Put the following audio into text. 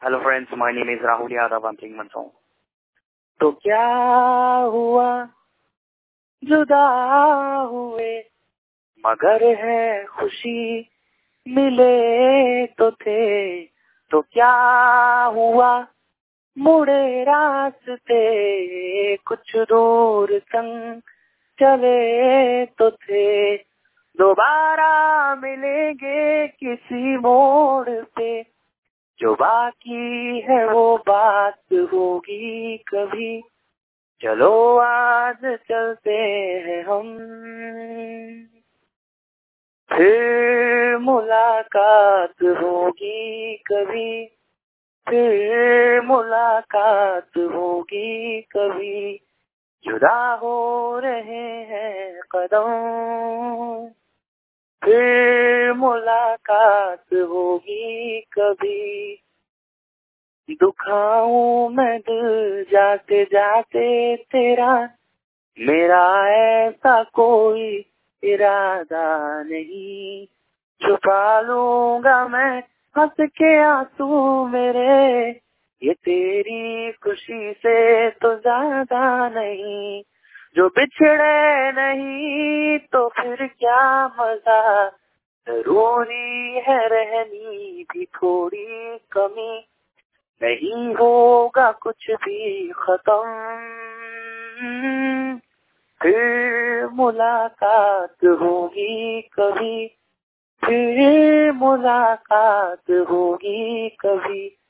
Hello friends, my name is Rahul Yadav. I'm playing one song. तो क्या हुआ जुदा हुए मगर है खुशी मिले तो थे. तो क्या हुआ मुड़े रास्ते कुछ दूर संग चले तो थे. दोबारा मिलेंगे किसी मोड़ पे जो बाकी है वो बात होगी कभी. चलो आज चलते हैं हम फिर मुलाकात होगी कभी. फिर मुलाकात होगी कभी. जुदा हो रहे हैं कदम फिर मुलाकात होगी कभी. दुखाऊं मैं दिल जाते जाते तेरा मेरा ऐसा कोई इरादा नहीं. छुपा लूंगा मैं हंस के आंसू मेरे ये तेरी खुशी से तो ज्यादा नहीं. जो बिछड़े नहीं तो फिर क्या मजा जरूरी है रहनी भी थोड़ी कमी. नहीं होगा कुछ भी खत्म फिर मुलाकात होगी कभी. फिर मुलाकात होगी कभी.